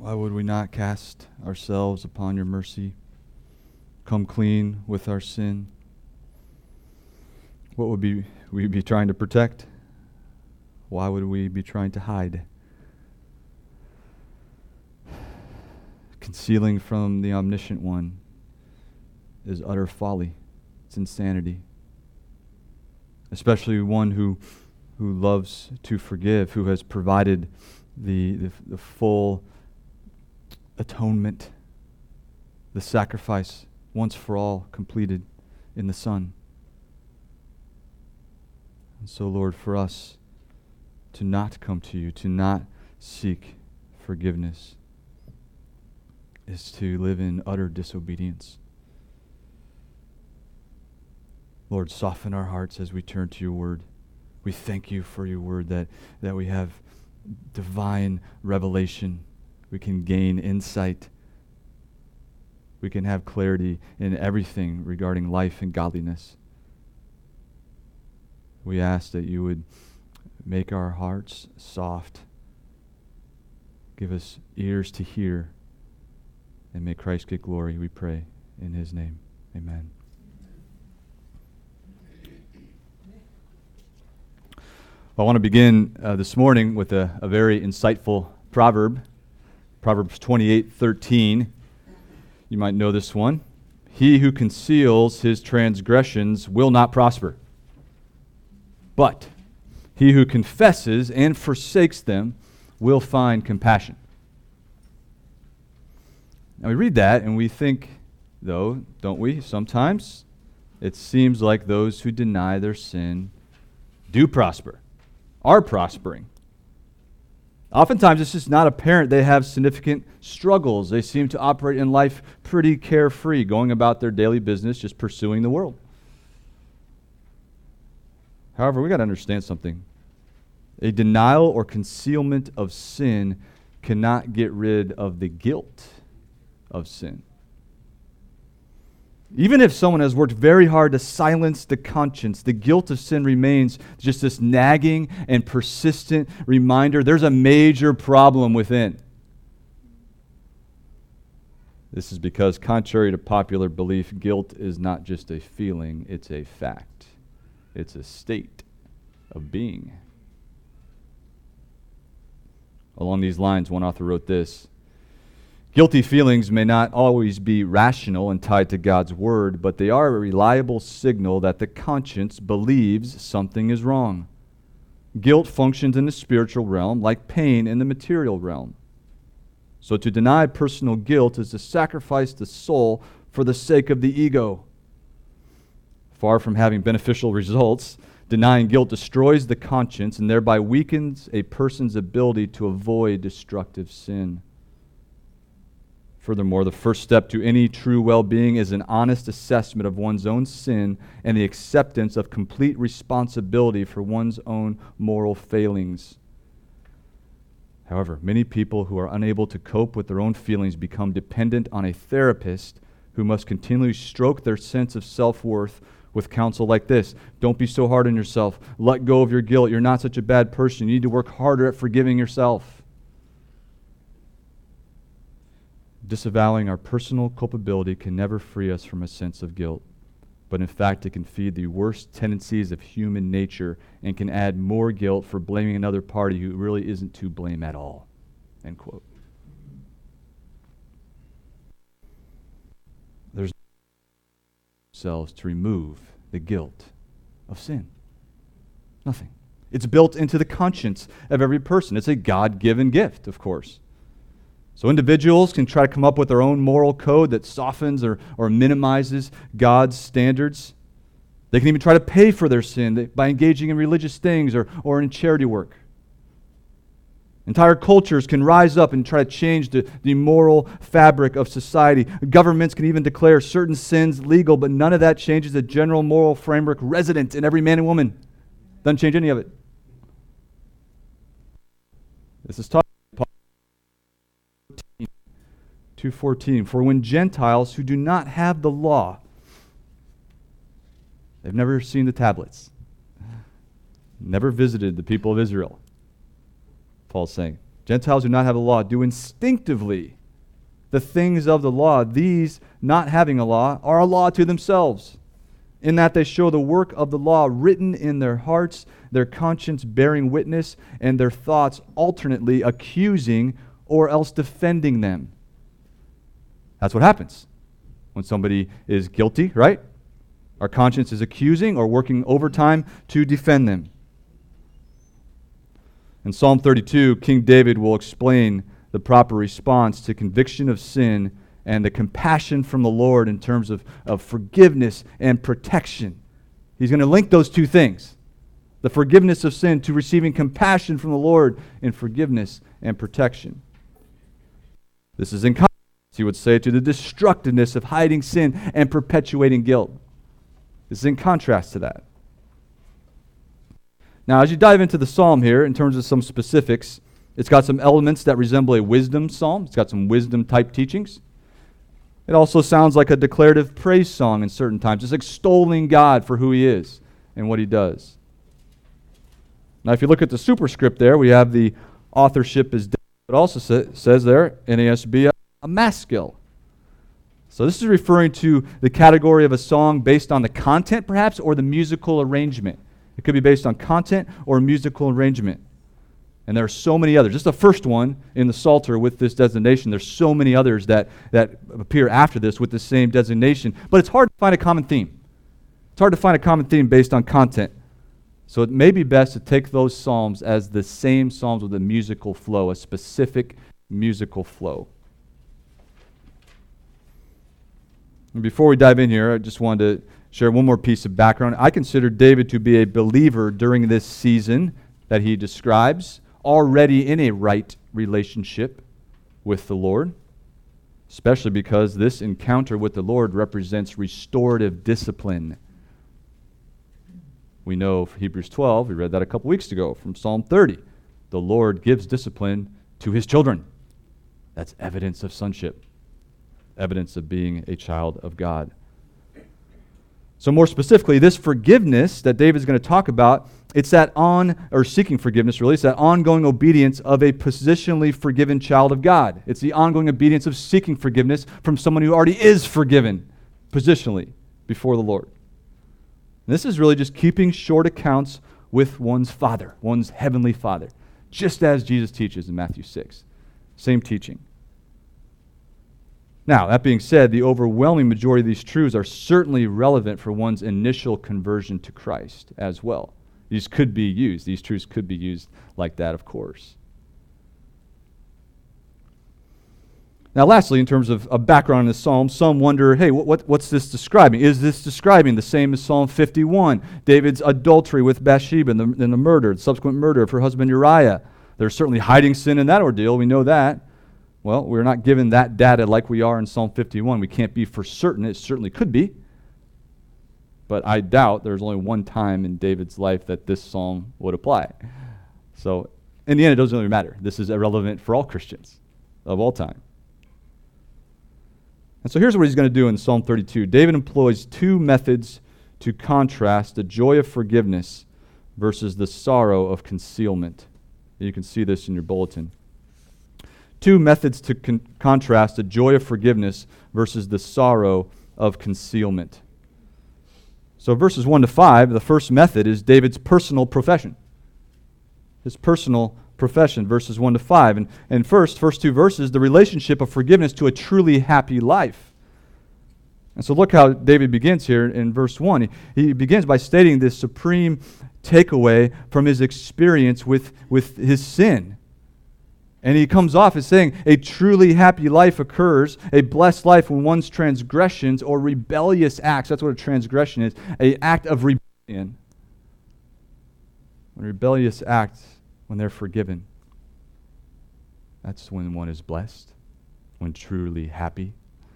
Why would we not cast ourselves upon your mercy? Come clean with our sin. What would we be trying to protect? Why would we be trying to hide? Concealing from the omniscient one is utter folly. It's insanity. Especially one who loves to forgive, who has provided the full atonement, the sacrifice once for all completed in the Son. And so, Lord, for us to not come to you, to not seek forgiveness, is to live in utter disobedience. Lord, soften our hearts as we turn to your word. We thank you for your word, that we have divine revelation. We can gain insight. We can have clarity in everything regarding life and godliness. We ask that you would make our hearts soft. Give us ears to hear. And may Christ get glory, we pray, in his name. Amen. I want to begin this morning with a very insightful proverb. Proverbs 28:13. You might know this one. He who conceals his transgressions will not prosper, but he who confesses and forsakes them will find compassion. Now we read that and we think, though, don't we, sometimes it seems like those who deny their sin do prosper, are prospering. Oftentimes it's just not apparent they have significant struggles. They seem to operate in life pretty carefree, going about their daily business, just pursuing the world. However, we got to understand something. A denial or concealment of sin cannot get rid of the guilt of sin. Even if someone has worked very hard to silence the conscience, the guilt of sin remains just this nagging and persistent reminder there's a major problem within. This is because, contrary to popular belief, guilt is not just a feeling, it's a fact. It's a state of being. Along these lines, one author wrote this: guilty feelings may not always be rational and tied to God's word, but they are a reliable signal that the conscience believes something is wrong. Guilt functions in the spiritual realm like pain in the material realm. So to deny personal guilt is to sacrifice the soul for the sake of the ego. Far from having beneficial results, denying guilt destroys the conscience and thereby weakens a person's ability to avoid destructive sin. Furthermore, the first step to any true well-being is an honest assessment of one's own sin and the acceptance of complete responsibility for one's own moral failings. However, many people who are unable to cope with their own feelings become dependent on a therapist who must continually stroke their sense of self-worth with counsel like this: don't be so hard on yourself. Let go of your guilt. You're not such a bad person. You need to work harder at forgiving yourself. Disavowing our personal culpability can never free us from a sense of guilt, but in fact it can feed the worst tendencies of human nature and can add more guilt for blaming another party who really isn't to blame at all. End quote. There's ourselves to remove the guilt of sin. Nothing. It's built into the conscience of every person. It's a God-given gift, of course. So individuals can try to come up with their own moral code that softens or minimizes God's standards. They can even try to pay for their sin by engaging in religious things or in charity work. Entire cultures can rise up and try to change the moral fabric of society. Governments can even declare certain sins legal, but none of that changes the general moral framework resident in every man and woman. Doesn't change any of it. This is taught 2:14, for when Gentiles who do not have the law, they've never seen the tablets, never visited the people of Israel, Paul's saying, Gentiles who do not have a law do instinctively the things of the law. These, not having a law, are a law to themselves, in that they show the work of the law written in their hearts, their conscience bearing witness, and their thoughts alternately accusing or else defending them. That's what happens when somebody is guilty, right? Our conscience is accusing or working overtime to defend them. In Psalm 32, King David will explain the proper response to conviction of sin and the compassion from the Lord in terms of forgiveness and protection. He's going to link those two things, the forgiveness of sin, to receiving compassion from the Lord in forgiveness and protection. This is in contrast, he would say, to the destructiveness of hiding sin and perpetuating guilt. This is in contrast to that. Now, as you dive into the psalm here, in terms of some specifics, it's got some elements that resemble a wisdom psalm. It's got some wisdom-type teachings. It also sounds like a declarative praise song in certain times, just extolling God for who He is and what He does. Now, if you look at the superscript there, we have the authorship is David. It also says there, NASB, a maskil. So this is referring to the category of a song based on the content, perhaps, or the musical arrangement. It could be based on content or musical arrangement. And there are so many others. Just the first one in the Psalter with this designation. There's so many others that appear after this with the same designation. But it's hard to find a common theme. It's hard to find a common theme based on content. So it may be best to take those psalms as the same psalms with a musical flow, a specific musical flow. And before we dive in here, I just wanted to share one more piece of background. I consider David to be a believer during this season that he describes, already in a right relationship with the Lord, especially because this encounter with the Lord represents restorative discipline. We know Hebrews 12, we read that a couple weeks ago from Psalm 30. The Lord gives discipline to His children. That's evidence of sonship, evidence of being a child of God. So more specifically, this forgiveness that David's going to talk about, it's that seeking forgiveness really, it's that ongoing obedience of a positionally forgiven child of God. It's the ongoing obedience of seeking forgiveness from someone who already is forgiven positionally before the Lord. And this is really just keeping short accounts with one's Father, one's heavenly Father, just as Jesus teaches in Matthew 6. Same teaching. Now, that being said, the overwhelming majority of these truths are certainly relevant for one's initial conversion to Christ as well. These truths could be used like that, of course. Now, lastly, in terms of a background in the psalm, some wonder, hey, what's this describing? Is this describing the same as Psalm 51, David's adultery with Bathsheba and the murder, the subsequent murder of her husband Uriah? There's certainly hiding sin in that ordeal. We know that. Well, we're not given that data like we are in Psalm 51. We can't be for certain. It certainly could be. But I doubt there's only one time in David's life that this psalm would apply. So in the end, it doesn't really matter. This is irrelevant for all Christians of all time. And so here's what he's going to do in Psalm 32. David employs two methods to contrast the joy of forgiveness versus the sorrow of concealment. You can see this in your bulletin. Two methods to contrast the joy of forgiveness versus the sorrow of concealment. So verses 1 to 5, the first method is David's personal profession. His personal profession, verses 1 to 5. And first two verses, the relationship of forgiveness to a truly happy life. And so look how David begins here in verse 1. He begins by stating this supreme takeaway from his experience with his sin. And he comes off as saying, a truly happy life occurs, a blessed life when one's transgressions or rebellious acts, that's what a transgression is, an act of rebellion. When rebellious acts, when they're forgiven, that's when one is blessed, when truly happy.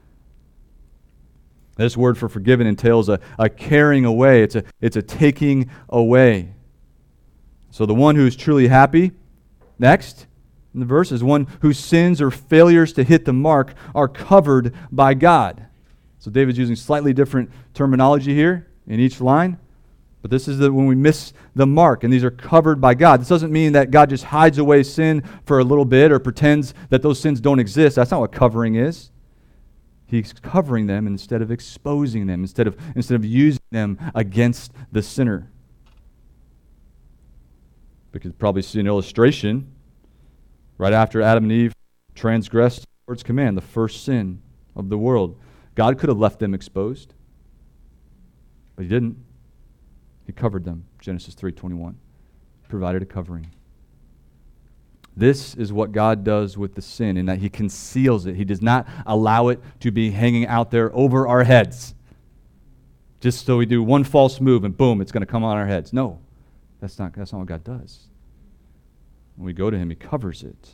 This word for forgiven entails a carrying away. It's a taking away. So the one who is truly happy, next, in the verse, is one whose sins or failures to hit the mark are covered by God. So David's using slightly different terminology here in each line. But this is when we miss the mark, and these are covered by God. This doesn't mean that God just hides away sin for a little bit or pretends that those sins don't exist. That's not what covering is. He's covering them instead of exposing them, instead of using them against the sinner. We could probably see an illustration right after Adam and Eve transgressed the Lord's command, the first sin of the world. God could have left them exposed, but He didn't. He covered them. Genesis 3:21. Provided a covering. This is what God does with the sin, in that He conceals it. He does not allow it to be hanging out there over our heads. Just so we do one false move and boom, it's going to come on our heads. No, that's not what God does. When we go to Him, He covers it.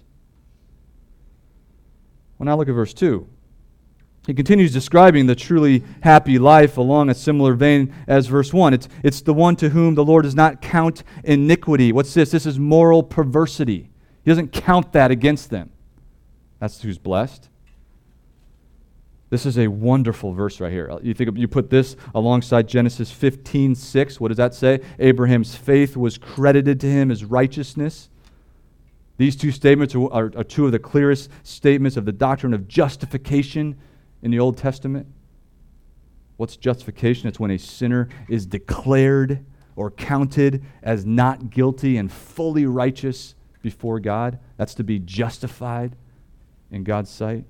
Well, now look at verse 2. He continues describing the truly happy life along a similar vein as verse 1. It's the one to whom the Lord does not count iniquity. What's this? This is moral perversity. He doesn't count that against them. That's who's blessed. This is a wonderful verse right here. You put this alongside Genesis 15:6. What does that say? Abraham's faith was credited to him as righteousness. These two statements are two of the clearest statements of the doctrine of justification in the Old Testament. What's justification? It's when a sinner is declared or counted as not guilty and fully righteous before God. That's to be justified in God's sight.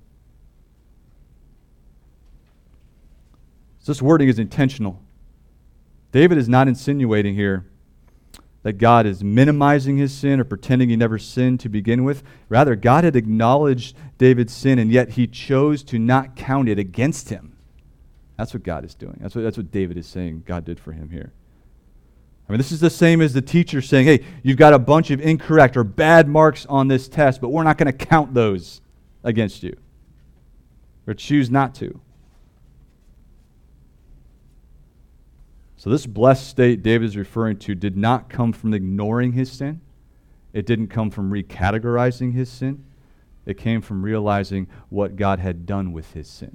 So this wording is intentional. David is not insinuating here that God is minimizing his sin or pretending he never sinned to begin with. Rather, God had acknowledged David's sin, and yet He chose to not count it against him. That's what God is doing. That's what David is saying God did for him here. I mean, this is the same as the teacher saying, hey, you've got a bunch of incorrect or bad marks on this test, but we're not going to count those against you. Or choose not to. So this blessed state David is referring to did not come from ignoring his sin. It didn't come from recategorizing his sin. It came from realizing what God had done with his sin.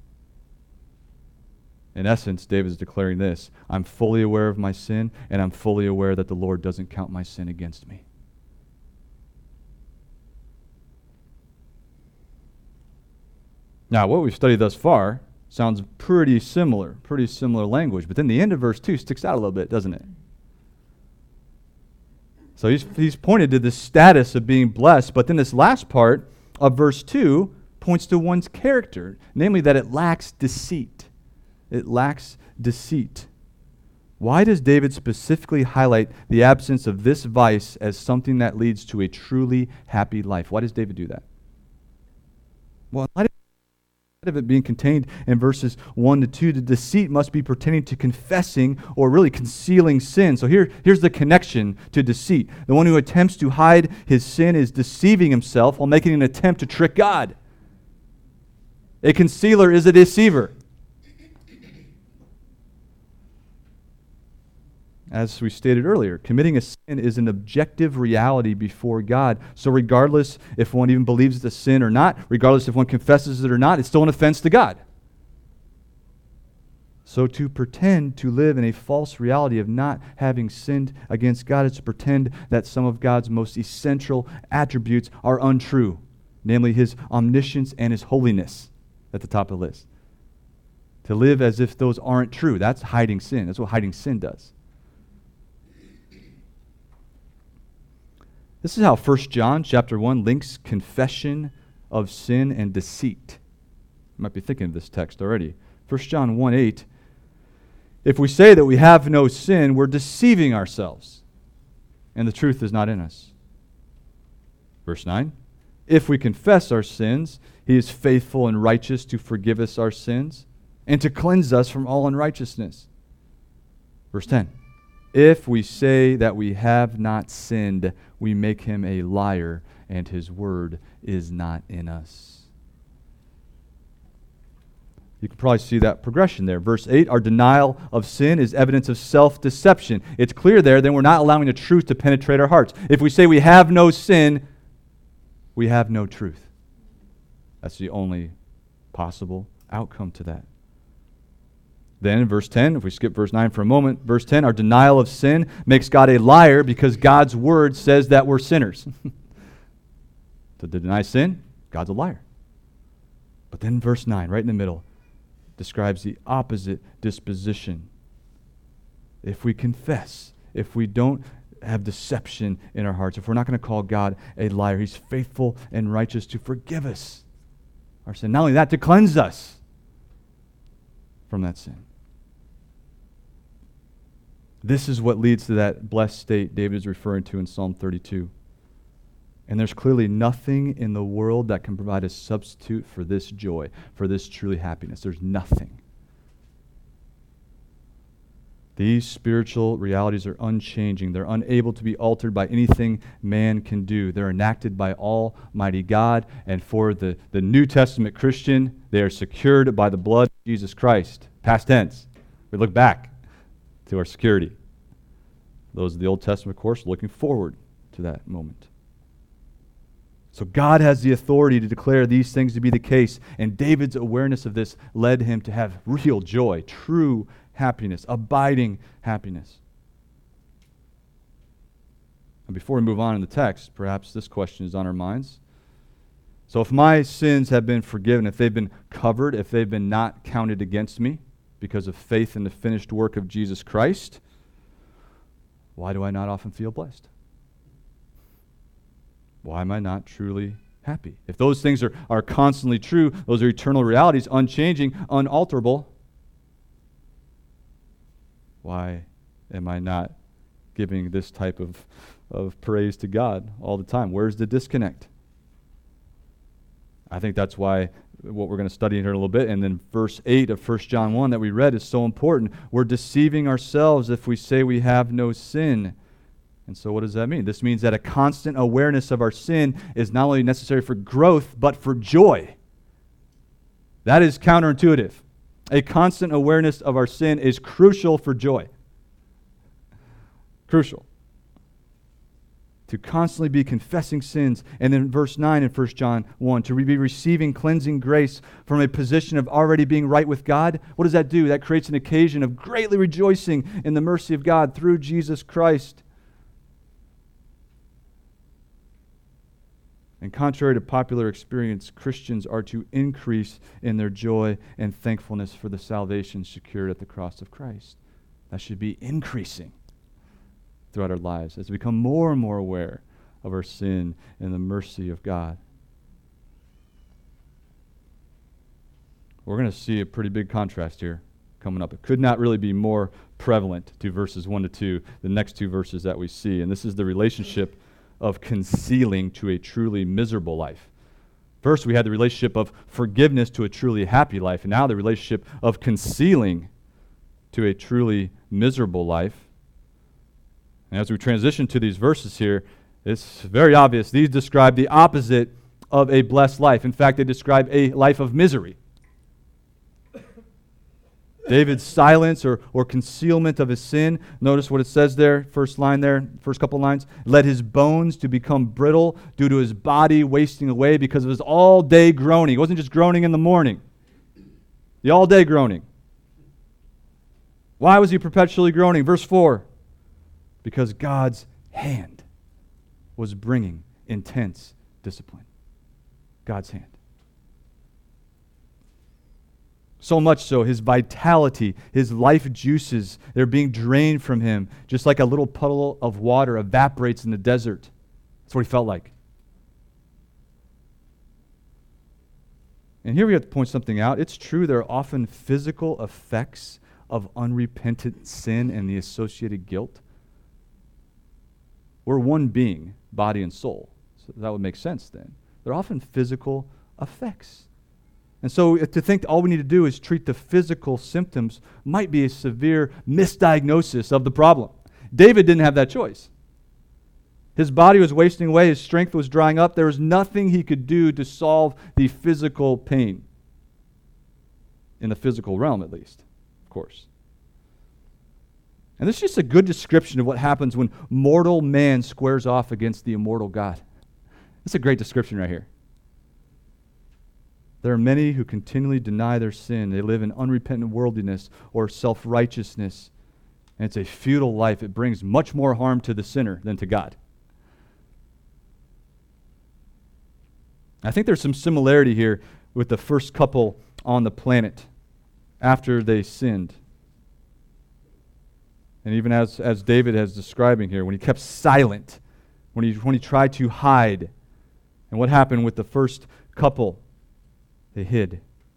In essence, David is declaring this: I'm fully aware of my sin, and I'm fully aware that the Lord doesn't count my sin against me. Now, what we've studied thus far sounds pretty similar language. But then the end of verse 2 sticks out a little bit, doesn't it? So he's pointed to the status of being blessed, but then this last part of verse 2 points to one's character, namely that it lacks deceit. It lacks deceit. Why does David specifically highlight the absence of this vice as something that leads to a truly happy life? Why does David do that? Well, of it being contained in verses 1 to 2, the deceit must be pertaining to confessing or really concealing sin. So here's the connection to deceit. The one who attempts to hide his sin is deceiving himself while making an attempt to trick God. A concealer is a deceiver. As we stated earlier, committing a sin is an objective reality before God. So regardless if one even believes it's a sin or not, regardless if one confesses it or not, it's still an offense to God. So to pretend to live in a false reality of not having sinned against God is to pretend that some of God's most essential attributes are untrue, namely His omniscience and His holiness at the top of the list. To live as if those aren't true, that's hiding sin. That's what hiding sin does. This is how 1 John chapter 1 links confession of sin and deceit. You might be thinking of this text already. 1 John 1:8, if we say that we have no sin, we're deceiving ourselves, and the truth is not in us. Verse 9, if we confess our sins, He is faithful and righteous to forgive us our sins and to cleanse us from all unrighteousness. Verse 10, if we say that we have not sinned, we make Him a liar, and His word is not in us. You can probably see that progression there. Verse 8, our denial of sin is evidence of self-deception. It's clear there that we're not allowing the truth to penetrate our hearts. If we say we have no sin, we have no truth. That's the only possible outcome to that. Then in verse 10, if we skip verse 9 for a moment, verse 10, our denial of sin makes God a liar because God's word says that we're sinners. To deny sin, God's a liar. But then verse 9, right in the middle, describes the opposite disposition. If we confess, if we don't have deception in our hearts, if we're not going to call God a liar, He's faithful and righteous to forgive us our sin. Not only that, to cleanse us from that sin. This is what leads to that blessed state David is referring to in Psalm 32. And there's clearly nothing in the world that can provide a substitute for this joy, for this truly happiness. There's nothing. These spiritual realities are unchanging. They're unable to be altered by anything man can do. They're enacted by Almighty God. And for the New Testament Christian, they are secured by the blood of Jesus Christ. Past tense. We look back to our security. Those of the Old Testament, of course, looking forward to that moment. So God has the authority to declare these things to be the case, and David's awareness of this led him to have real joy, true happiness, abiding happiness. And before we move on in the text, perhaps this question is on our minds. So if my sins have been forgiven, if they've been covered, if they've been not counted against me because of faith in the finished work of Jesus Christ, why do I not often feel blessed? Why am I not truly happy? If those things are constantly true, those are eternal realities, unchanging, unalterable, why am I not giving this type of praise to God all the time? Where's the disconnect? I think that's why what we're going to study in here in a little bit, and then verse 8 of 1 John 1 that we read is so important. We're deceiving ourselves if we say we have no sin. And so what does that mean? This means that a constant awareness of our sin is not only necessary for growth, but for joy. That is counterintuitive. A constant awareness of our sin is crucial for joy. Crucial. To constantly be confessing sins. And then verse 9 in 1 John 1, to be receiving cleansing grace from a position of already being right with God. What does that do? That creates an occasion of greatly rejoicing in the mercy of God through Jesus Christ. And contrary to popular experience, Christians are to increase in their joy and thankfulness for the salvation secured at the cross of Christ. That should be increasing throughout our lives as we become more and more aware of our sin and the mercy of God. We're going to see a pretty big contrast here coming up. It could not really be more prevalent to verses 1 to 2, the next two verses that we see. And this is the relationship of concealing to a truly miserable life. First, we had the relationship of forgiveness to a truly happy life, and now the relationship of concealing to a truly miserable life. And as we transition to these verses here, it's very obvious. These describe the opposite of a blessed life. In fact, they describe a life of misery. David's silence or concealment of his sin. Notice what it says there, first line there, first couple lines. Led his bones to become brittle due to his body wasting away because of his all-day groaning. It wasn't just groaning in the morning. The all-day groaning. Why was he perpetually groaning? Verse 4. Because God's hand was bringing intense discipline. God's hand. So much so, his vitality, his life juices, they're being drained from him, just like a little puddle of water evaporates in the desert. That's what he felt like. And here we have to point something out. It's true there are often physical effects of unrepentant sin and the associated guilt. We're one being, body and soul. So that would make sense then. There are often physical effects. And so to think all we need to do is treat the physical symptoms might be a severe misdiagnosis of the problem. David didn't have that choice. His body was wasting away. His strength was drying up. There was nothing he could do to solve the physical pain. In the physical realm, at least, of course. And this is just a good description of what happens when mortal man squares off against the immortal God. That's a great description right here. There are many who continually deny their sin. They live in unrepentant worldliness or self-righteousness. And it's a futile life. It brings much more harm to the sinner than to God. I think there's some similarity here with the first couple on the planet after they sinned. And even as David is describing here, when he kept silent, when he tried to hide. And what happened with the first couple? They hid.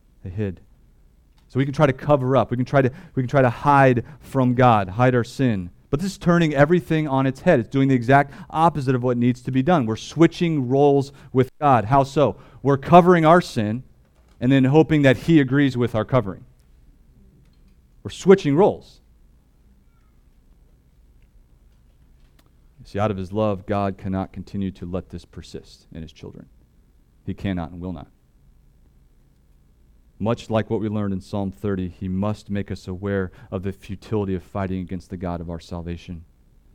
So we can try to cover up. We can try to hide from God, hide our sin. But this is turning everything on its head. It's doing the exact opposite of what needs to be done. We're switching roles with God. How so? We're covering our sin and then hoping that He agrees with our covering. We're switching roles. See, out of His love, God cannot continue to let this persist in His children. He cannot and will not. Much like what we learned in Psalm 30, He must make us aware of the futility of fighting against the God of our salvation.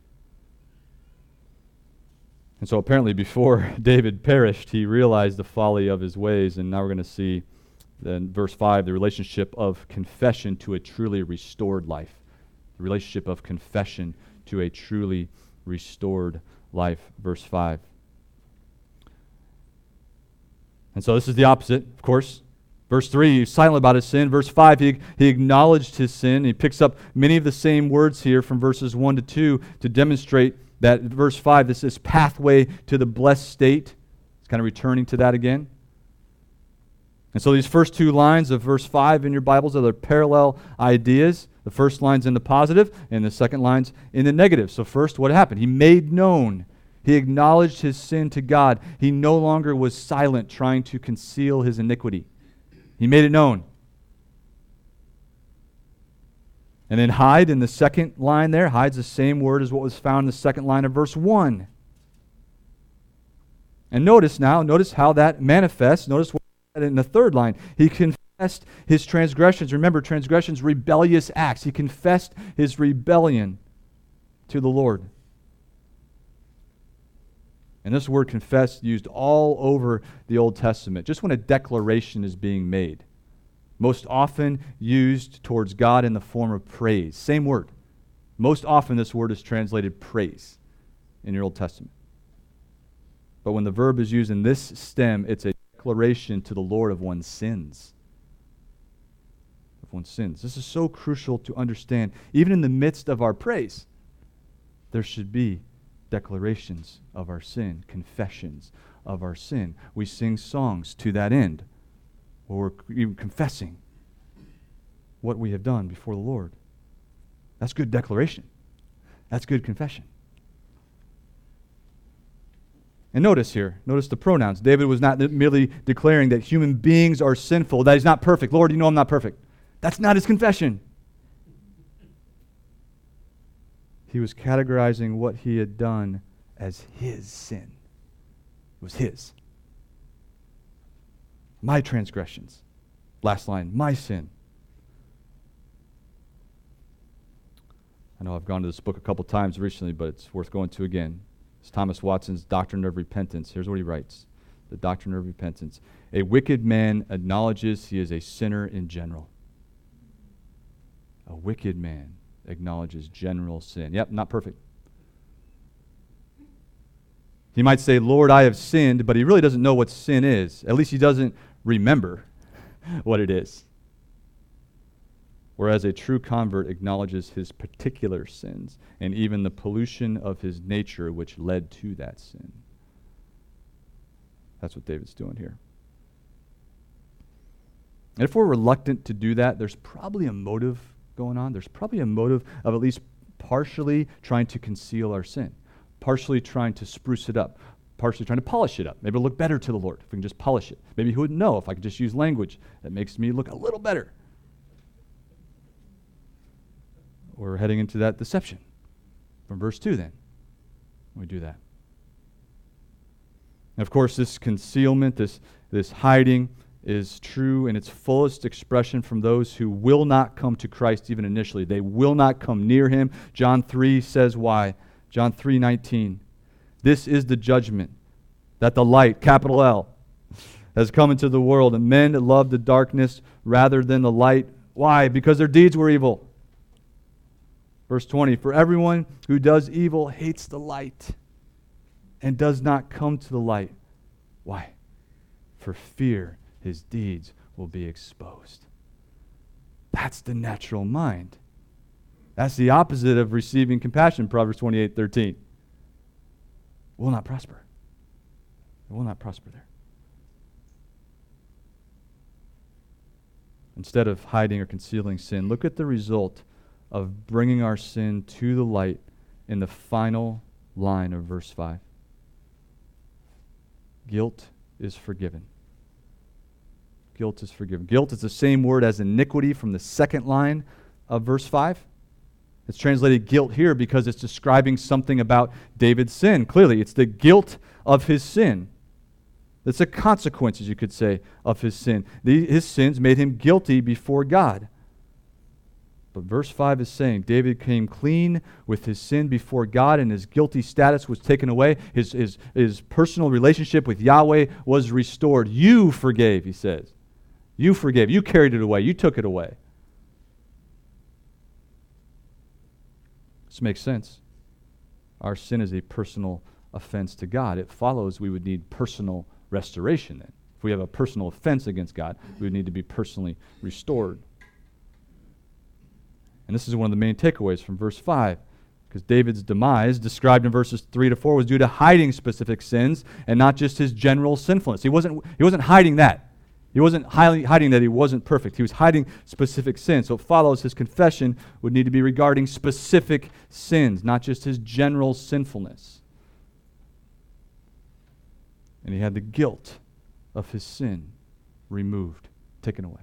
And so apparently before David perished, he realized the folly of his ways, and now we're going to see in verse 5 the relationship of confession to a truly restored life. The relationship of confession to a truly restored life. Verse 5. And so this is the opposite, of course. Verse 3, he's silent about his sin. Verse 5, he acknowledged his sin. He picks up many of the same words here from verses 1 to 2 to demonstrate that verse 5, this is pathway to the blessed state. It's kind of returning to that again. And so these first two lines of verse 5 in your Bibles are the parallel ideas. The first line's in the positive, and the second line's in the negative. So first, what happened? He made known. He acknowledged his sin to God. He no longer was silent, trying to conceal his iniquity. He made it known. And then hide in the second line there. Hide's the same word as what was found in the second line of verse 1. And notice how that manifests. Notice what in the third line. He confessed his transgressions. Remember, transgressions, rebellious acts. He confessed his rebellion to the Lord. And this word confess used all over the Old Testament, just when a declaration is being made. Most often used towards God in the form of praise. Same word. Most often this word is translated praise in your Old Testament. But when the verb is used in this stem, it's a declaration to the Lord of one's sins. Of one's sins. This is so crucial to understand. Even in the midst of our praise, there should be declarations of our sin, confessions of our sin. We sing songs to that end, where we're even confessing what we have done before the Lord. That's good declaration. That's good confession. And notice the pronouns. David was not merely declaring that human beings are sinful, that he's not perfect. Lord, you know I'm not perfect. That's not his confession. He was categorizing what he had done as his sin. It was his. My transgressions. Last line, my sin. I know I've gone to this book a couple times recently, but it's worth going to again. It's Thomas Watson's Doctrine of Repentance. Here's what he writes. The Doctrine of Repentance. A wicked man acknowledges he is a sinner in general. A wicked man acknowledges general sin. Yep, not perfect. He might say, Lord, I have sinned, but he really doesn't know what sin is. At least he doesn't remember what it is. Whereas a true convert acknowledges his particular sins and even the pollution of his nature which led to that sin. That's what David's doing here. And if we're reluctant to do that, there's probably a motive going on. There's probably a motive of at least partially trying to conceal our sin, partially trying to spruce it up, partially trying to polish it up. Maybe it'll look better to the Lord if we can just polish it. Maybe he wouldn't know if I could just use language that makes me look a little better. We're heading into that deception from verse 2 then. We do that. And of course, this concealment, this hiding is true in its fullest expression from those who will not come to Christ even initially. They will not come near him. John 3 says why. John 3:19. This is the judgment, that the light, capital L, has come into the world, and men love the darkness rather than the light. Why? Because their deeds were evil. Verse 20, for everyone who does evil hates the light and does not come to the light. Why? For fear his deeds will be exposed. That's the natural mind. That's the opposite of receiving compassion, Proverbs 28:13. Will not prosper. It will not prosper there. Instead of hiding or concealing sin, look at the result of bringing our sin to the light in the final line of verse 5. Guilt is forgiven. Guilt is forgiven. Guilt is the same word as iniquity from the second line of verse 5. It's translated guilt here because it's describing something about David's sin. Clearly, it's the guilt of his sin. It's the consequences, you could say, of his sin. His sins made him guilty before God. But verse 5 is saying David came clean with his sin before God, and his guilty status was taken away. His personal relationship with Yahweh was restored. You forgave, he says. You forgave. You carried it away. You took it away. This makes sense. Our sin is a personal offense to God. It follows we would need personal restoration then. If we have a personal offense against God, we would need to be personally restored. And this is one of the main takeaways from verse 5, because David's demise, described in verses 3 to 4, was due to hiding specific sins and not just his general sinfulness. He wasn't hiding that. He wasn't hiding that he wasn't perfect. He was hiding specific sins. So it follows his confession would need to be regarding specific sins, not just his general sinfulness. And he had the guilt of his sin removed, taken away.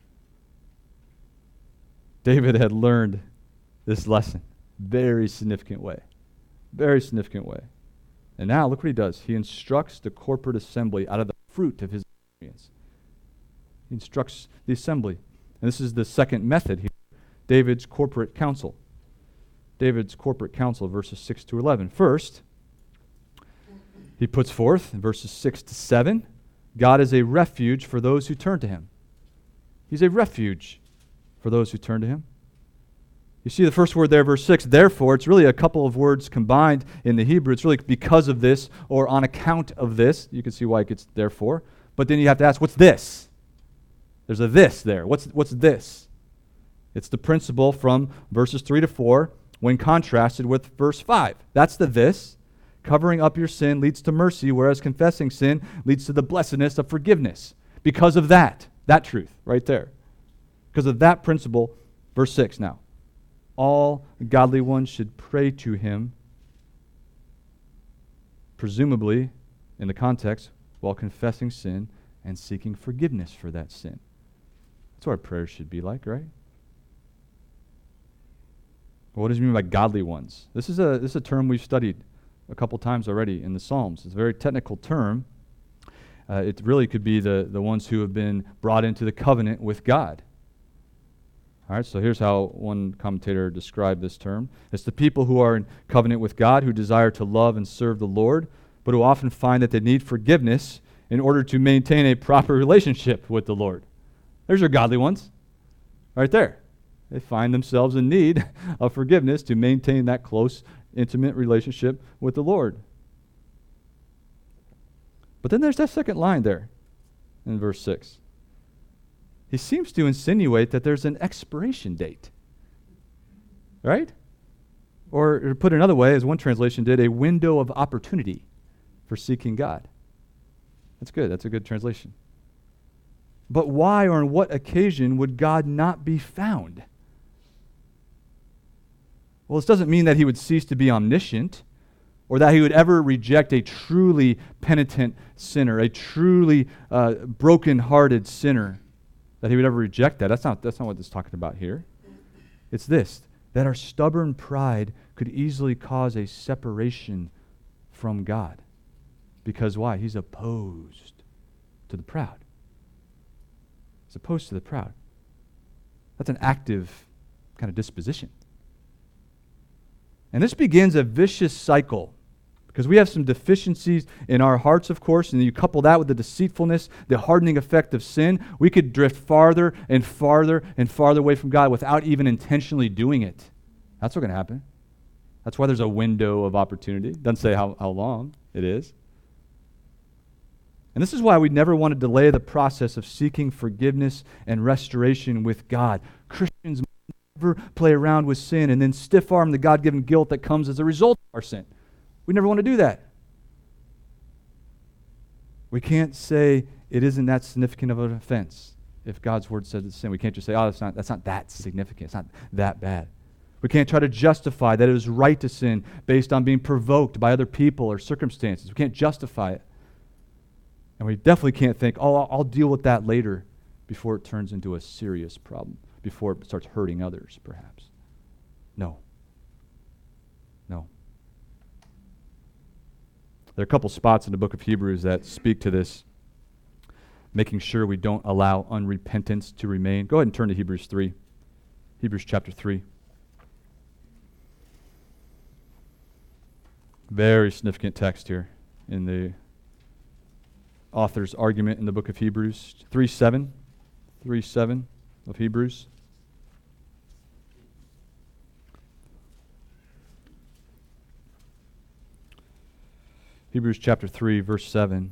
David had learned this lesson. Very significant way. Very significant way. And now look what he does. He instructs the corporate assembly out of the fruit of his experience. He instructs the assembly. And this is the second method here. David's corporate counsel. David's corporate counsel, verses 6 to 11. First, he puts forth in verses 6 to 7, God is a refuge for those who turn to him. He's a refuge for those who turn to him. You see the first word there, verse 6, therefore. It's really a couple of words combined in the Hebrew. It's really because of this or on account of this. You can see why it gets therefore. But then you have to ask, what's this? There's a this there. What's this? It's the principle from verses 3 to 4 when contrasted with verse 5. That's the this. Covering up your sin leads to mercy, whereas confessing sin leads to the blessedness of forgiveness. Because of that truth right there. Because of that principle, verse 6 now. All godly ones should pray to him, presumably, in the context, while confessing sin and seeking forgiveness for that sin. That's what our prayers should be like, right? What does he mean by godly ones? This is a term we've studied a couple times already in the Psalms. It's a very technical term. It really could be the ones who have been brought into the covenant with God. All right, so here's how one commentator described this term. It's the people who are in covenant with God, who desire to love and serve the Lord, but who often find that they need forgiveness in order to maintain a proper relationship with the Lord. There's your godly ones, right there. They find themselves in need of forgiveness to maintain that close, intimate relationship with the Lord. But then there's that second line there in verse 6. He seems to insinuate that there's an expiration date. Right? Or to put another way, as one translation did, a window of opportunity for seeking God. That's good. That's a good translation. But why or on what occasion would God not be found? Well, this doesn't mean that he would cease to be omniscient or that he would ever reject a truly penitent sinner, a truly broken-hearted sinner, that he would ever reject that. That's not what it's talking about here. It's this, that our stubborn pride could easily cause a separation from God. Because why? He's opposed to the proud. He's opposed to the proud. That's an active kind of disposition. And this begins a vicious cycle Because we have some deficiencies in our hearts, of course, and you couple that with the deceitfulness, the hardening effect of sin, we could drift farther and farther and farther away from God without even intentionally doing it. That's what's going to happen. That's why there's a window of opportunity. It doesn't say how long it is. And this is why we never want to delay the process of seeking forgiveness and restoration with God. Christians never play around with sin and then stiff-arm the God-given guilt that comes as a result of our sin. We never want to do that. We can't say it isn't that significant of an offense if God's word says it's sin. We can't just say, oh, that's not that significant. It's not that bad. We can't try to justify that it is right to sin based on being provoked by other people or circumstances. We can't justify it. And we definitely can't think, oh, I'll deal with that later before it turns into a serious problem, before it starts hurting others, perhaps. No. There are a couple spots in the book of Hebrews that speak to this, making sure we don't allow unrepentance to remain. Go ahead and turn to Hebrews 3. Hebrews chapter 3. Very significant text here in the author's argument in the book of Hebrews. 3:7 of Hebrews. Hebrews chapter 3, verse 7.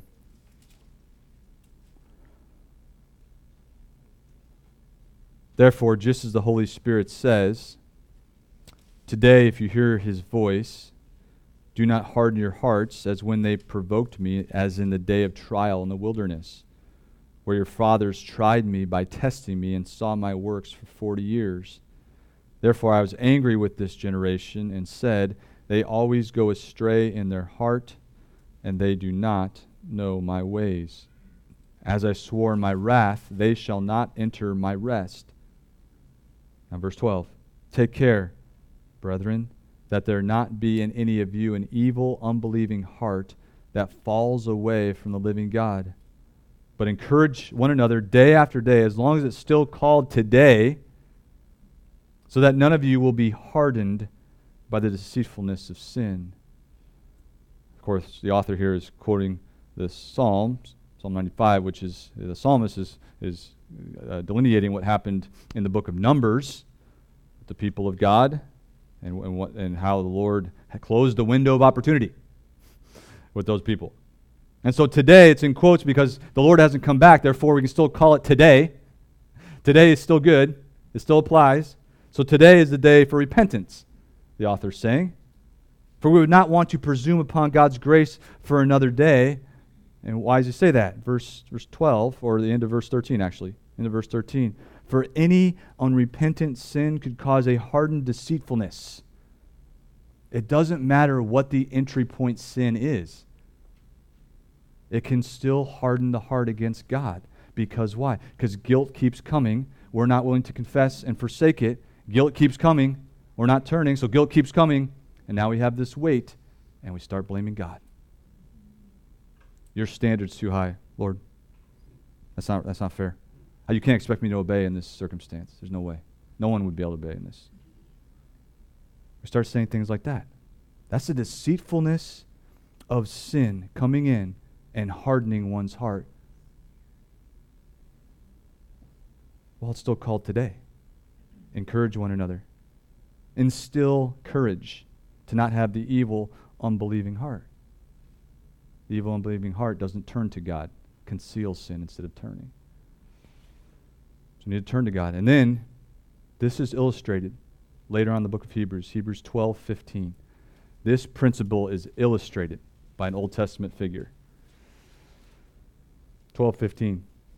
Therefore, just as the Holy Spirit says, today, if you hear his voice, do not harden your hearts as when they provoked me, as in the day of trial in the wilderness, where your fathers tried me by testing me and saw my works for 40 years. Therefore, I was angry with this generation and said, they always go astray in their heart, and they do not know my ways. As I swore in my wrath, they shall not enter my rest. Now verse 12. Take care, brethren, that there not be in any of you an evil, unbelieving heart that falls away from the living God. But encourage one another day after day, as long as it's still called today, so that none of you will be hardened by the deceitfulness of sin. Of course, the author here is quoting the Psalm 95, which is, the psalmist is delineating what happened in the book of Numbers with the people of God and how the Lord had closed the window of opportunity with those people. And so today it's in quotes because the Lord hasn't come back, therefore we can still call it today. Today is still good. It still applies. So today is the day for repentance, the author's saying. For we would not want to presume upon God's grace for another day. And why does he say that? Verse 12, or the end of verse 13 actually. End of verse 13. For any unrepentant sin could cause a hardened deceitfulness. It doesn't matter what the entry point sin is. It can still harden the heart against God. Because why? Because guilt keeps coming. We're not willing to confess and forsake it. Guilt keeps coming. We're not turning, so guilt keeps coming. And now we have this weight, and we start blaming God. Your standard's too high, Lord. That's not fair. You can't expect me to obey in this circumstance. There's no way. No one would be able to obey in this. We start saying things like that. That's the deceitfulness of sin coming in and hardening one's heart. Well, it's still called today. Encourage one another. Instill courage to not have the evil, unbelieving heart. The evil, unbelieving heart doesn't turn to God, conceals sin instead of turning. So we need to turn to God. And then, this is illustrated later on in the book of Hebrews, Hebrews 12:15. This principle is illustrated by an Old Testament figure. 12:15.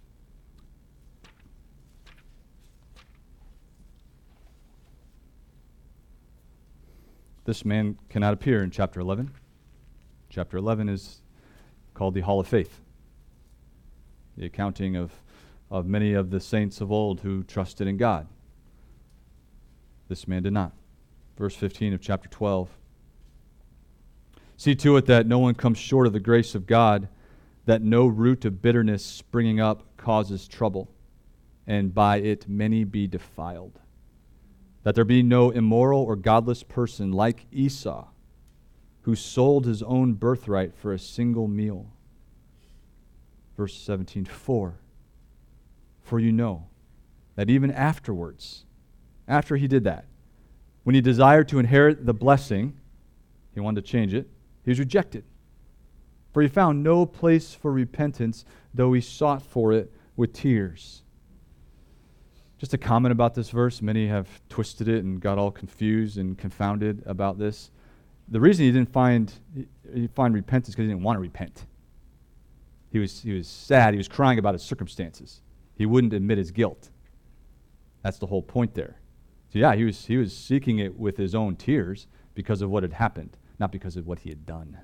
This man cannot appear in chapter 11. Chapter 11 is called the Hall of Faith, the accounting of many of the saints of old who trusted in God. This man did not. Verse 15 of chapter 12. See to it that no one comes short of the grace of God, that no root of bitterness springing up causes trouble, and by it many be defiled. That there be no immoral or godless person like Esau, who sold his own birthright for a single meal. Verse 17, for you know that even afterwards, after he did that, when he desired to inherit the blessing, he wanted to change it, he was rejected. For he found no place for repentance, though he sought for it with tears. Just a comment about this verse. Many have twisted it and got all confused and confounded about this. The reason he didn't find repentance because he didn't want to repent. He was sad. He was crying about his circumstances. He wouldn't admit his guilt. That's the whole point there. So yeah, he was seeking it with his own tears because of what had happened, not because of what he had done.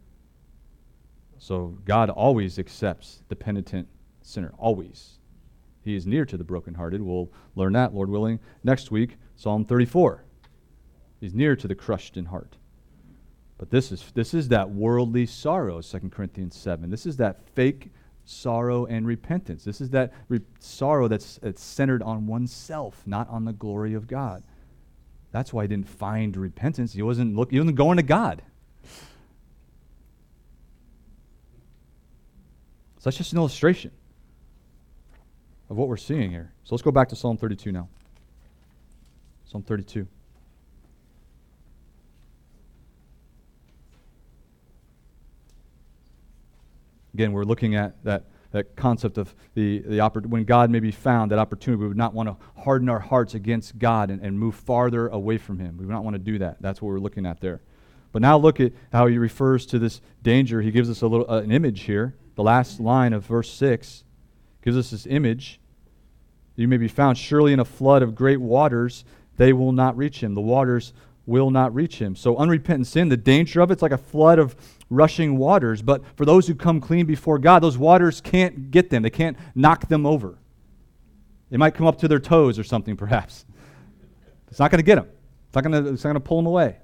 So God always accepts the penitent sinner, always. He is near to the brokenhearted. We'll learn that, Lord willing, next week, Psalm 34. He's near to the crushed in heart. But this is that worldly sorrow, 2 Corinthians 7. This is that fake sorrow and repentance. This is that sorrow that's centered on oneself, not on the glory of God. That's why he didn't find repentance. He wasn't going to God. So that's just an illustration of what we're seeing here. So let's go back to Psalm 32 now. Psalm 32. Again, we're looking at that concept of when God may be found, that opportunity. We would not want to harden our hearts against God and move farther away from Him. We would not want to do that. That's what we're looking at there. But now look at how he refers to this danger. He gives us an image here. The last line of verse 6 gives us this image. You may be found surely in a flood of great waters. They will not reach him. The waters will not reach him. So unrepentant sin, the danger of it's like a flood of rushing waters. But for those who come clean before God, those waters can't get them. They can't knock them over. They might come up to their toes or something, perhaps. It's not going to get them. It's not going to pull them away.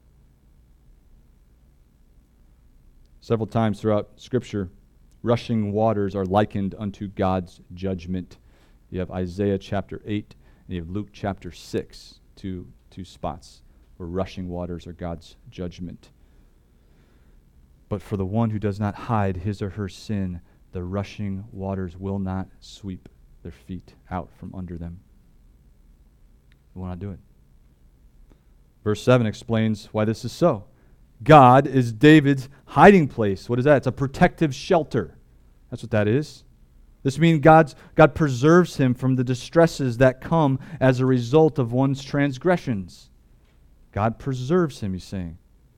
Several times throughout Scripture, rushing waters are likened unto God's judgment. You have Isaiah chapter 8 and you have Luke chapter 6, two spots where rushing waters are God's judgment. But for the one who does not hide his or her sin, the rushing waters will not sweep their feet out from under them. They will not do it. Verse 7 explains why this is so. God is David's hiding place. What is that? It's a protective shelter. That's what that is. This means God preserves him from the distresses that come as a result of one's transgressions. God preserves him, he's saying.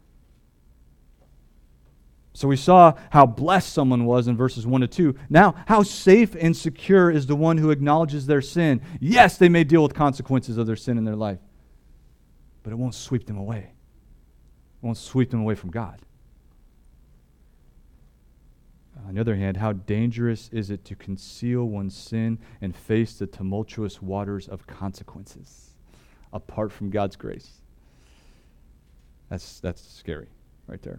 So we saw how blessed someone was in verses 1 to 2. Now, how safe and secure is the one who acknowledges their sin. Yes, they may deal with consequences of their sin in their life, but it won't sweep them away. It won't sweep them away from God. On the other hand, how dangerous is it to conceal one's sin and face the tumultuous waters of consequences apart from God's grace? That's scary right there.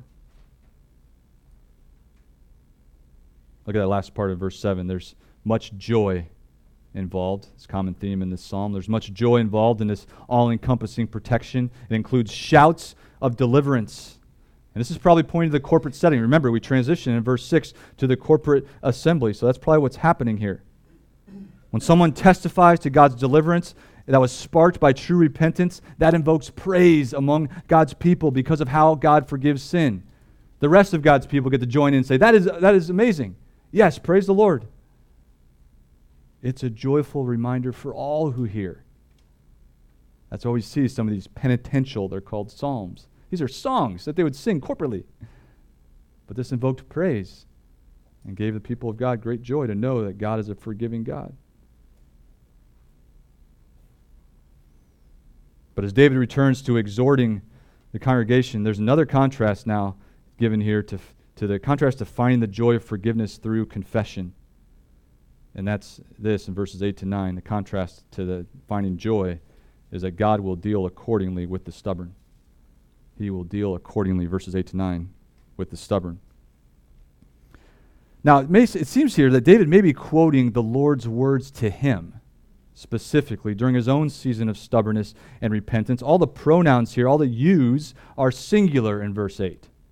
Look at that last part of verse 7. There's much joy involved. It's a common theme in this psalm. There's much joy involved in this all-encompassing protection. It includes shouts of deliverance. And this is probably pointing to the corporate setting. Remember, we transition in verse 6 to the corporate assembly. So that's probably what's happening here. When someone testifies to God's deliverance that was sparked by true repentance, that invokes praise among God's people because of how God forgives sin. The rest of God's people get to join in and say, that is amazing. Yes, praise the Lord. It's a joyful reminder for all who hear. That's why we see some of these penitential, they're called psalms. These are songs that they would sing corporately. But this invoked praise and gave the people of God great joy to know that God is a forgiving God. But as David returns to exhorting the congregation, there's another contrast now given here to the contrast to finding the joy of forgiveness through confession. And that's this in verses 8 to 9. The contrast to the finding joy is that God will deal accordingly with the stubborn. He will deal accordingly, verses 8 to 9, with the stubborn. Now, it seems here that David may be quoting the Lord's words to him, specifically during his own season of stubbornness and repentance. All the pronouns here, all the yous, are singular in verse 8.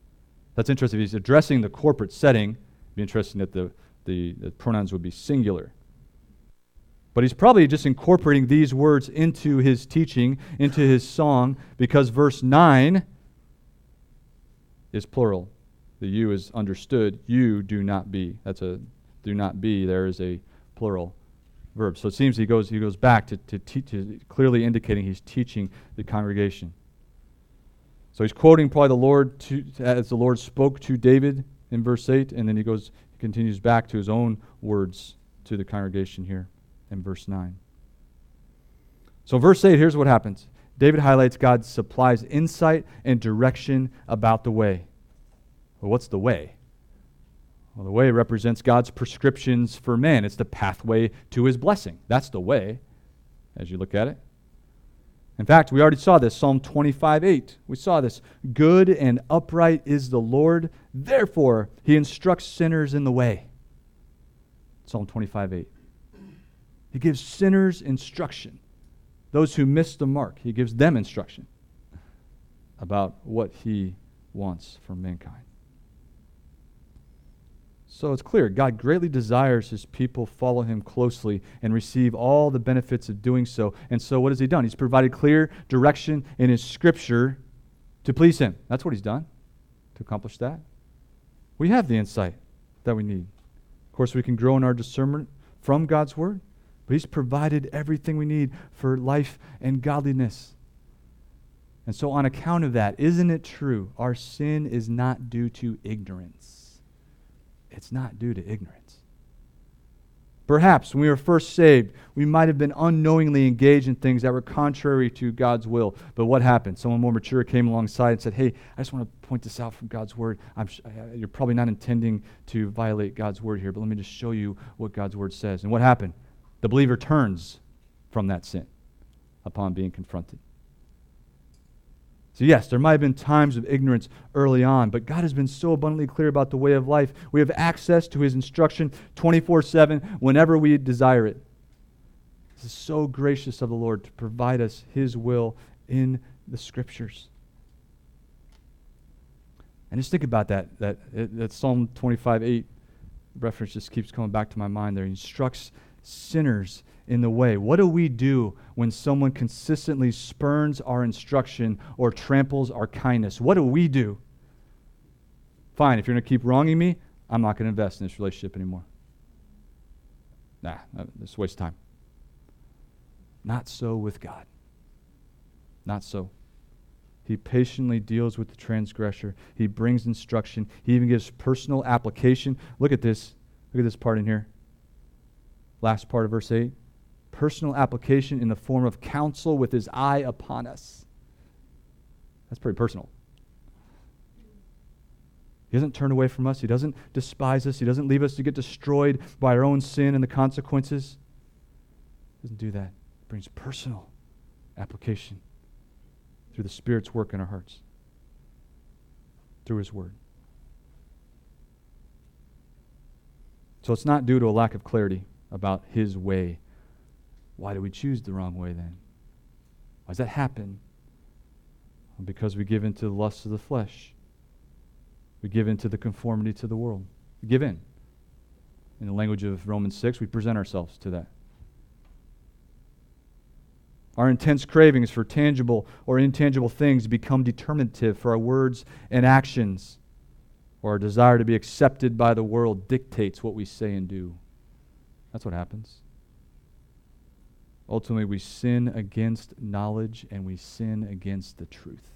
That's interesting. If he's addressing the corporate setting, it'd be interesting that the pronouns would be singular. But he's probably just incorporating these words into his teaching, into his song, because verse 9 is plural. The you is understood. You do not be. That's a do not be. There is a plural verb. So it seems he goes back to clearly indicating he's teaching the congregation. So he's quoting probably the Lord as the Lord spoke to David in verse 8, and then he continues back to his own words to the congregation here in verse 9. So verse 8, here's what happens. David highlights God supplies insight and direction about the way. Well, what's the way? Well, the way represents God's prescriptions for man. It's the pathway to his blessing. That's the way, as you look at it. In fact, we already saw this, Psalm 25:8. We saw this. Good and upright is the Lord, therefore he instructs sinners in the way. Psalm 25:8. He gives sinners instruction. Those who miss the mark, he gives them instruction about what he wants from mankind. So it's clear, God greatly desires his people follow him closely and receive all the benefits of doing so. And so what has he done? He's provided clear direction in his scripture to please him. That's what he's done to accomplish that. We have the insight that we need. Of course, we can grow in our discernment from God's word, but he's provided everything we need for life and godliness. And so on account of that, isn't it true, our sin is not due to ignorance. It's not due to ignorance. Perhaps when we were first saved, we might have been unknowingly engaged in things that were contrary to God's will. But what happened? Someone more mature came alongside and said, hey, I just want to point this out from God's word. You're probably not intending to violate God's word here, but let me just show you what God's word says. And what happened? The believer turns from that sin upon being confronted. So yes, there might have been times of ignorance early on, but God has been so abundantly clear about the way of life. We have access to his instruction 24/7 whenever we desire it. This is so gracious of the Lord to provide us his will in the scriptures. And just think about that Psalm 25:8 reference just keeps coming back to my mind there. He instructs sinners in the way. What do we do when someone consistently spurns our instruction or tramples our kindness? What do we do? Fine, if you're going to keep wronging me, I'm not going to invest in this relationship anymore. It's a waste of time. Not so with God. Not so. He patiently deals with the transgressor. He brings instruction. He even gives personal application. Look at this. Look at this part in here. Last part of verse 8. Personal application in the form of counsel with his eye upon us. That's pretty personal. He doesn't turn away from us. He doesn't despise us. He doesn't leave us to get destroyed by our own sin and the consequences. He doesn't do that. He brings personal application through the Spirit's work in our hearts, through his word. So it's not due to a lack of clarity about his way. Why do we choose the wrong way then? Why does that happen? Well, because we give in to the lusts of the flesh. We give in to the conformity to the world. We give in. In the language of Romans 6, we present ourselves to that. Our intense cravings for tangible or intangible things become determinative for our words and actions, or our desire to be accepted by the world dictates what we say and do. That's what happens. Ultimately, we sin against knowledge and we sin against the truth.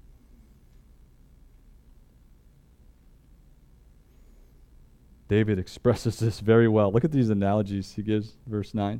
David expresses this very well. Look at these analogies he gives, verse 9.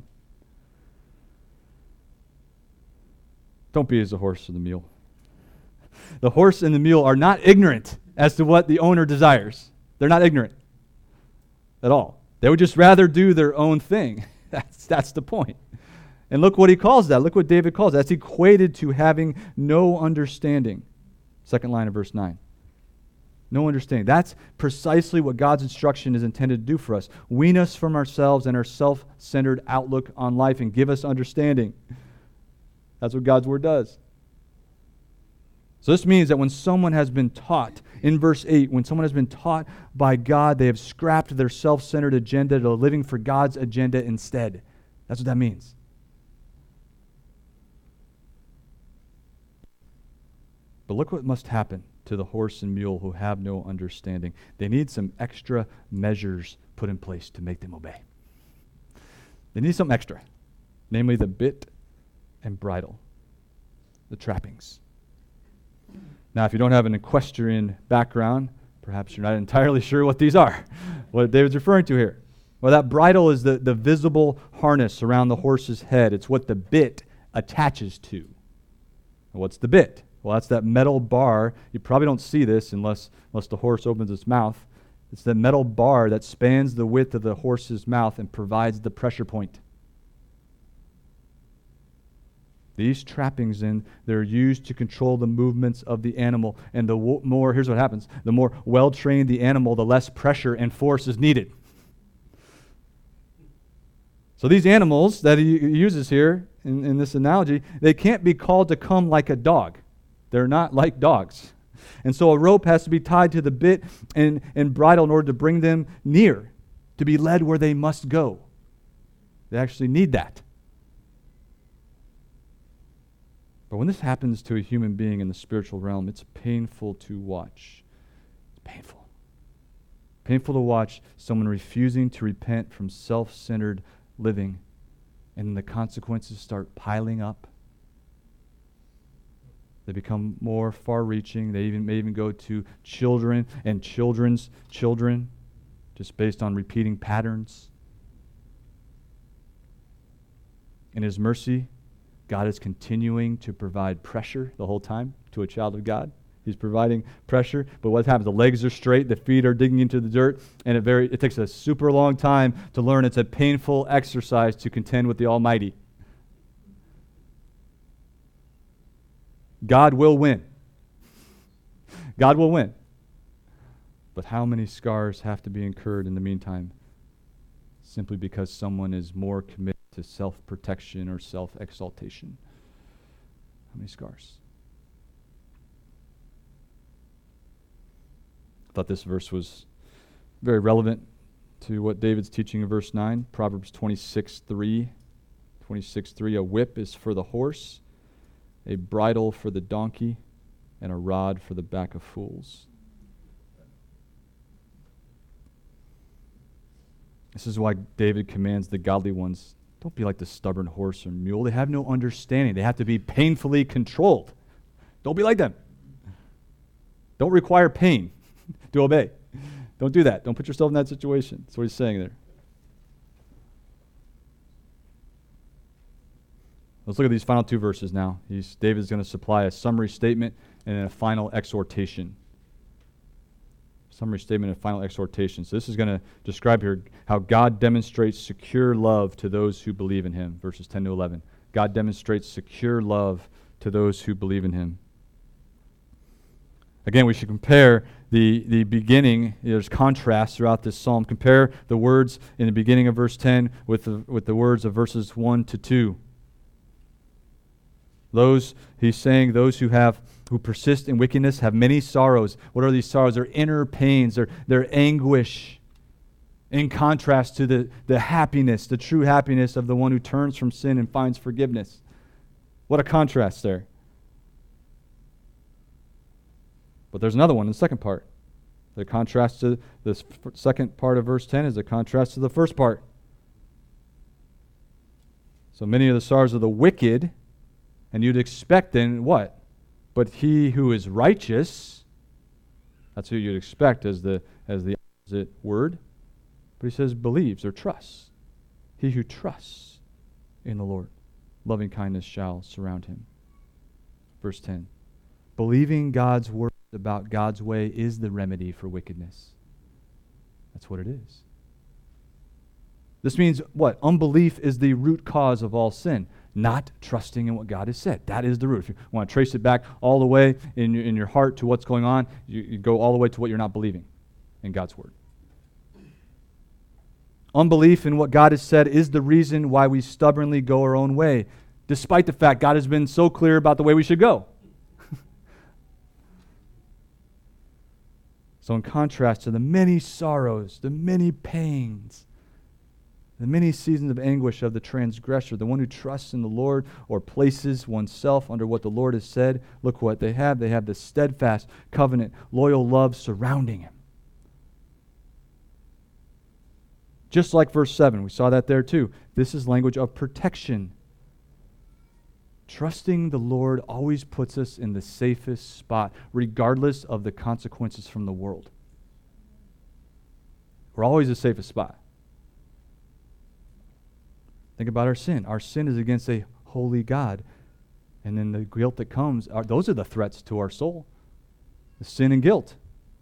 Don't be as the horse or the mule. The horse and the mule are not ignorant as to what the owner desires. They're not ignorant at all. They would just rather do their own thing. That's the point. And look what he calls that. Look what David calls that. That's equated to having no understanding. Second line of verse 9. No understanding. That's precisely what God's instruction is intended to do for us. Wean us from ourselves and our self-centered outlook on life and give us understanding. That's what God's word does. So this means that when someone has been taught, in verse 8, when someone has been taught by God, they have scrapped their self-centered agenda to living for God's agenda instead. That's what that means. But look what must happen to the horse and mule who have no understanding. They need some extra measures put in place to make them obey. They need something extra, namely the bit and bridle, the trappings. Now, if you don't have an equestrian background, perhaps you're not entirely sure what these are, what David's referring to here. Well, that bridle is the visible harness around the horse's head. It's what the bit attaches to. And what's the bit? Well, that's that metal bar. You probably don't see this unless the horse opens its mouth. It's the metal bar that spans the width of the horse's mouth and provides the pressure point. These trappings, they're used to control the movements of the animal. And here's what happens. The more well-trained the animal, the less pressure and force is needed. So these animals that he uses here in this analogy, they can't be called to come like a dog. They're not like dogs. And so a rope has to be tied to the bit and bridle in order to bring them near, to be led where they must go. They actually need that. But when this happens to a human being in the spiritual realm, it's painful to watch. It's painful. Painful to watch someone refusing to repent from self-centered living, and the consequences start piling up. They become more far-reaching. They may even go to children and children's children, just based on repeating patterns. In His mercy, God is continuing to provide pressure the whole time to a child of God. He's providing pressure, but what happens? The legs are straight, the feet are digging into the dirt, and it takes a super long time to learn. It's a painful exercise to contend with the Almighty. God will win. God will win. But how many scars have to be incurred in the meantime? Simply because someone is more committed to self-protection or self-exaltation. How many scars? I thought this verse was very relevant to what David's teaching in verse 9. Proverbs 26:3. 26:3, a whip is for the horse, a bridle for the donkey, and a rod for the back of fools. This is why David commands the godly ones, don't be like the stubborn horse or mule. They have no understanding. They have to be painfully controlled. Don't be like them. Don't require pain to obey. Don't do that. Don't put yourself in that situation. That's what he's saying there. Let's look at these final two verses now. David's going to supply a summary statement and then a final exhortation. Summary statement and final exhortation. So this is going to describe here how God demonstrates secure love to those who believe in Him. Verses 10 to 11. God demonstrates secure love to those who believe in Him. Again, we should compare the beginning. There's contrast throughout this psalm. Compare the words in the beginning of verse 10 with the words of verses 1 to 2. He's saying those who persist in wickedness have many sorrows. What are these sorrows? They're inner pains. They're anguish. In contrast to the happiness, the true happiness of the one who turns from sin and finds forgiveness. What a contrast there. But there's another one in the second part. The contrast to the second part of verse 10 is a contrast to the first part. So many of the sorrows of the wicked, and you'd expect then what? But he who is righteous, that's who you'd expect as the opposite word. But he says believes or trusts. He who trusts in the Lord, loving kindness shall surround him. Verse 10. Believing God's word about God's way is the remedy for wickedness. That's what it is. This means what? Unbelief is the root cause of all sin. Not trusting in what God has said. That is the root. If you want to trace it back all the way in your heart to what's going on, you go all the way to what you're not believing in God's word. Unbelief in what God has said is the reason why we stubbornly go our own way, despite the fact God has been so clear about the way we should go. So in contrast to the many sorrows, the many pains, the many seasons of anguish of the transgressor, the one who trusts in the Lord or places oneself under what the Lord has said, look what they have. They have the steadfast covenant, loyal love surrounding him. Just like verse 7, we saw that there too. This is language of protection. Trusting the Lord always puts us in the safest spot, regardless of the consequences from the world. We're always the safest spot. Think about our sin. Our sin is against a holy God. And then the guilt that comes, those are the threats to our soul. The sin and guilt.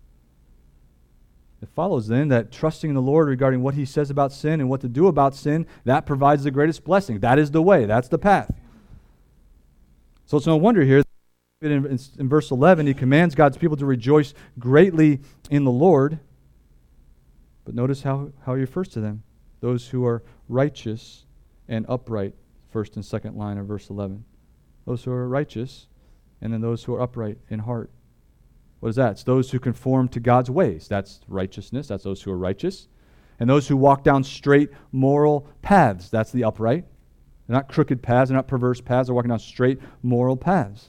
It follows then that trusting in the Lord regarding what he says about sin and what to do about sin, that provides the greatest blessing. That is the way. That's the path. So it's no wonder here, in verse 11, he commands God's people to rejoice greatly in the Lord. But notice how he refers to them. Those who are righteous and upright, first and second line of verse 11. Those who are righteous, and then those who are upright in heart. What is that? It's those who conform to God's ways. That's righteousness. That's those who are righteous. And those who walk down straight moral paths. That's the upright. They're not crooked paths. They're not perverse paths. They're walking down straight moral paths.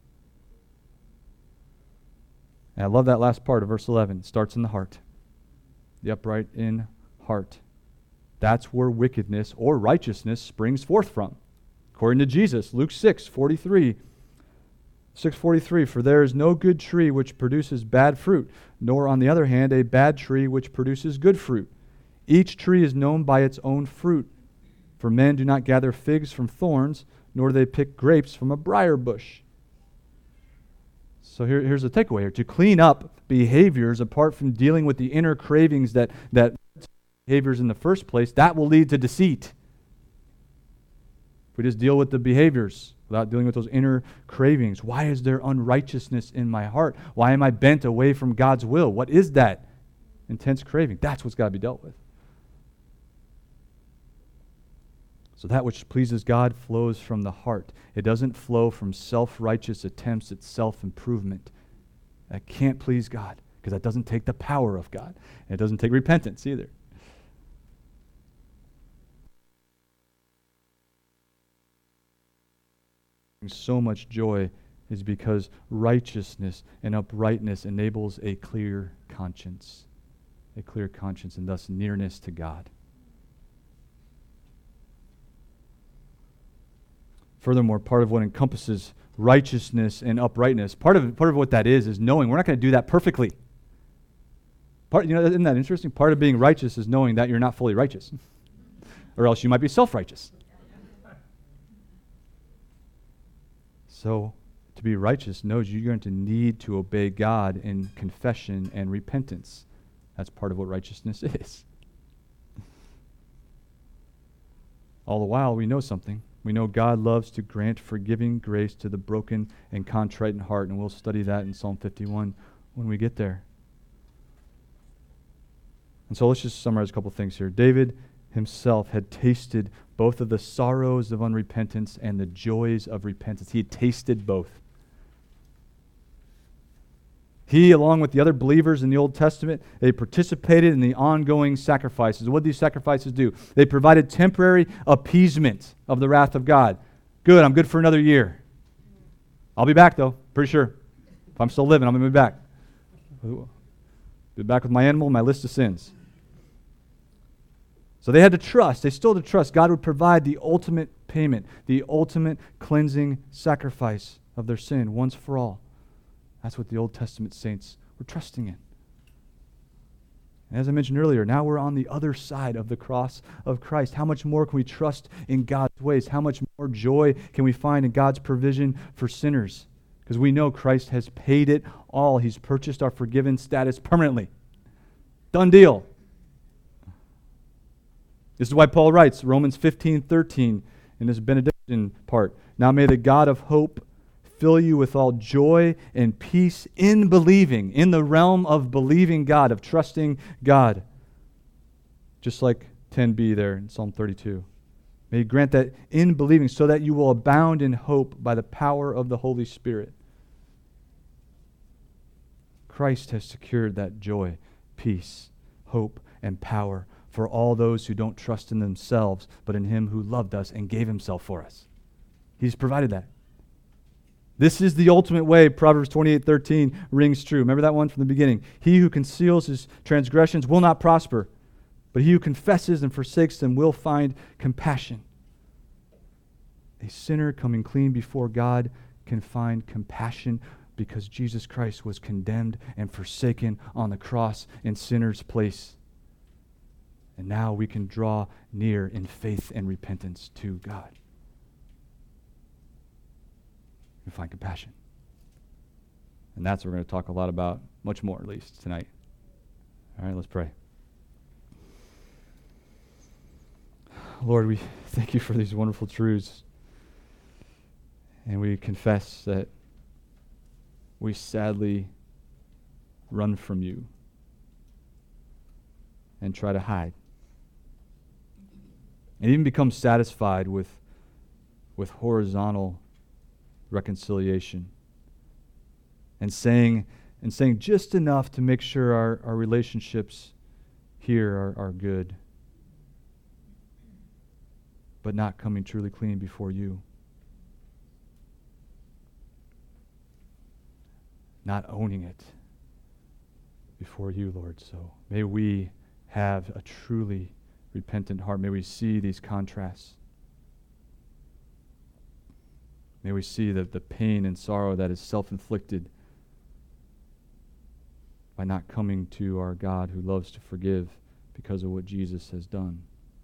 And I love that last part of verse 11. It starts in the heart. The upright in heart. That's where wickedness or righteousness springs forth from. According to Jesus, Luke 6:43. 6:43, for there is no good tree which produces bad fruit, nor on the other hand a bad tree which produces good fruit. Each tree is known by its own fruit. For men do not gather figs from thorns, nor do they pick grapes from a briar bush. So here's the takeaway here. To clean up behaviors apart from dealing with the inner cravings that behaviors in the first place, that will lead to deceit. If we just deal with the behaviors without dealing with those inner cravings, why is there unrighteousness in my heart? Why am I bent away from God's will? What is that intense craving? That's what's got to be dealt with. So that which pleases God flows from the heart. It doesn't flow from self-righteous attempts at self-improvement. That can't please God because that doesn't take the power of God. And it doesn't take repentance either. So much joy is because righteousness and uprightness enables a clear conscience, and thus nearness to God. Furthermore, part of what encompasses righteousness and uprightness, part of what that is knowing we're not going to do that perfectly. Isn't that interesting? Part of being righteous is knowing that you're not fully righteous, or else you might be self-righteous. So, to be righteous knows you're going to need to obey God in confession and repentance. That's part of what righteousness is. All the while, we know something. We know God loves to grant forgiving grace to the broken and contrite in heart, and we'll study that in Psalm 51 when we get there. And so let's just summarize a couple things here. David himself had tasted both of the sorrows of unrepentance and the joys of repentance. He had tasted both. He, along with the other believers in the Old Testament, they participated in the ongoing sacrifices. What did these sacrifices do? They provided temporary appeasement of the wrath of God. Good, I'm good for another year. I'll be back, though, pretty sure. If I'm still living, I'm going to be back. Be back with my animal, my list of sins. So they had to trust, they still had to trust God would provide the ultimate payment, the ultimate cleansing sacrifice of their sin once for all. That's what the Old Testament saints were trusting in. And as I mentioned earlier, now we're on the other side of the cross of Christ. How much more can we trust in God's ways? How much more joy can we find in God's provision for sinners? Because we know Christ has paid it all. He's purchased our forgiven status permanently. Done deal. This is why Paul writes, Romans 15:13, in this benediction part, now may the God of hope fill you with all joy and peace in believing, in the realm of believing God, of trusting God. Just like 10b there in Psalm 32. May He grant that in believing so that you will abound in hope by the power of the Holy Spirit. Christ has secured that joy, peace, hope, and power for all those who don't trust in themselves, but in him who loved us and gave himself for us. He's provided that. This is the ultimate way. Proverbs 28:13 rings true. Remember that one from the beginning. He who conceals his transgressions will not prosper, but he who confesses and forsakes them will find compassion. A sinner coming clean before God can find compassion because Jesus Christ was condemned and forsaken on the cross in sinners' place. And now we can draw near in faith and repentance to God. We find compassion. And that's what we're going to talk a lot about, much more at least, tonight. All right, let's pray. Lord, we thank you for these wonderful truths. And we confess that we sadly run from you and try to hide. And even become satisfied with horizontal reconciliation. And saying just enough to make sure our relationships here are good. But not coming truly clean before you. Not owning it before you, Lord. So may we have a truly repentant heart. May we see these contrasts. May we see the pain and sorrow that is self-inflicted by not coming to our God who loves to forgive because of what Jesus has done.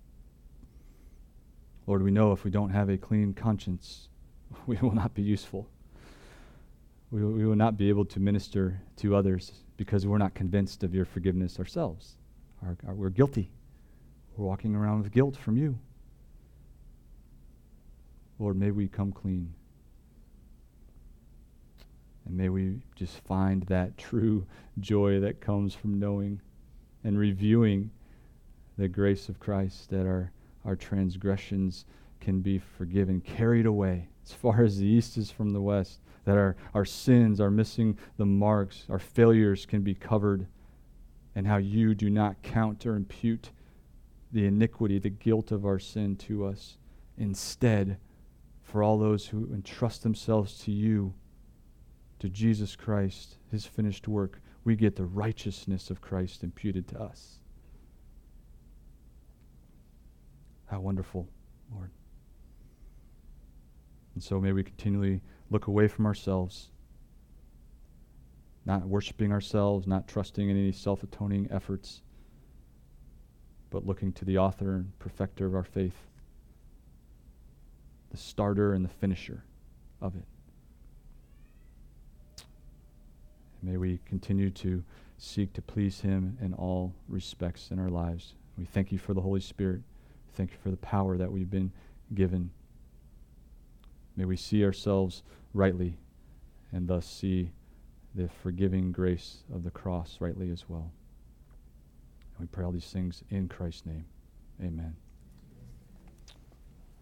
Lord, we know if we don't have a clean conscience, we will not be useful. We will not be able to minister to others because we're not convinced of your forgiveness ourselves. We're guilty. We're walking around with guilt from you. Lord, may we come clean. And may we just find that true joy that comes from knowing and reviewing the grace of Christ, that our transgressions can be forgiven, carried away as far as the east is from the west, that our sins are missing the marks, our failures can be covered, and how you do not count or impute the iniquity, the guilt of our sin to us. Instead, for all those who entrust themselves to you, to Jesus Christ, his finished work, we get the righteousness of Christ imputed to us. How wonderful, Lord. And so may we continually look away from ourselves, not worshiping ourselves, not trusting in any self-atoning efforts, but looking to the author and perfecter of our faith, the starter and the finisher of it. And may we continue to seek to please him in all respects in our lives. We thank you for the Holy Spirit. Thank you for the power that we've been given. May we see ourselves rightly and thus see the forgiving grace of the cross rightly as well. And we pray all these things in Christ's name. Amen.